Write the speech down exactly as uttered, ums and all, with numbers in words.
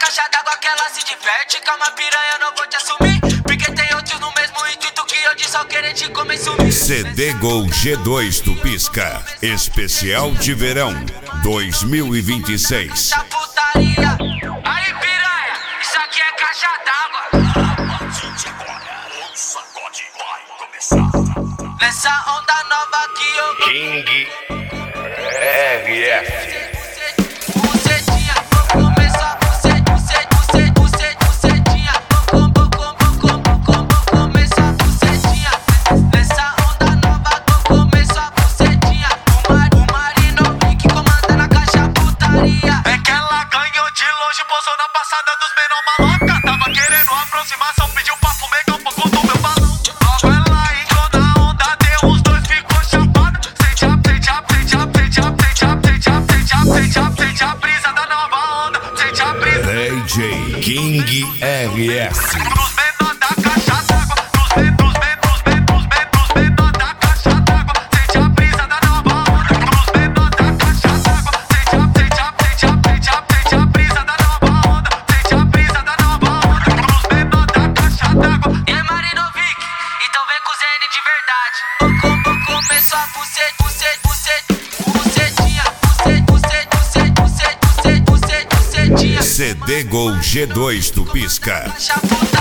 caixa d'água que ela se diverte. Calma, piranha, não vou te assumir, porque tem outros no mesmo intuito que eu de só querer te comer e sumir. C D Gol G dois do Pisca, especial de verão dois mil e vinte e seis. Essa putaria. Aí, piranha, isso aqui é caixa d'água. Nessa onda nova que eu King R F. Bucetinha, vou começar bucet, bucet, bucet, bucet, bucetinha. Vou com, vou com, vou com, vou com, vou começar bucetinha. Nessa onda nova vou começar bucetinha. O Mar, o Marinovic comanda na caixa putaria. É que ela ganhou de longe, posou na passada dos menor maloca. Tava querendo aproximação, pediu pra fumer um pouco do meu balão. Logo ela entrou na onda, deu os dois, ficou chapado. Sem chap, sem chap, sem chap, sem chap, sem chap, sem chap, sem chap, sem chap, sem chap, brisa da nova onda. Sem chap, brisa. D J King R F. Pros menor da caixa d'água, pros men, pros men, pros men, pros men, pros menor da caixa d'água. Sente a brisa da nova onda. Pros menor da caixa d'água. Sente a, sente a, sente a, sente a, sente a brisa da nova onda. Sente a brisa da nova onda. Pros menor da caixa d'água. E aí, Marinovic, então vem com o Zene de verdade. Vou, com, vou começar bucet, bucet, bucet, bucetinha. Bucet, bucet, bucet, bucet, bucet, bucet, bucetinha. C D Gol G dois do Pisca. Caixa puta.